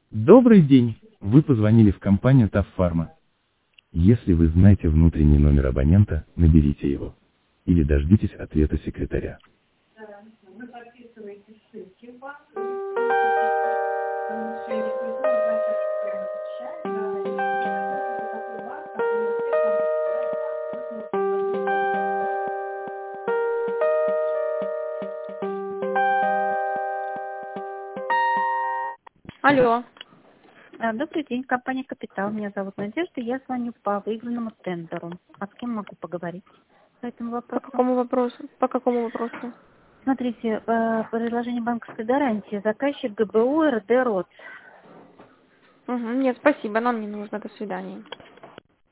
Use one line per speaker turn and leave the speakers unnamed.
Добрый день, вы позвонили в компанию Таффарма. Если вы знаете внутренний номер абонента, наберите его. Или дождитесь ответа секретаря.
Алло.
Добрый день, компания «Капитал». Меня зовут Надежда. Я звоню по выигранному тендеру. А с кем могу поговорить по этому
По
вопросу?
какому вопросу? По какому вопросу?
Смотрите, предложение банковской гарантии. Заказчик ГБУ РД РОД.
Нет, спасибо, нам не нужно. До свидания.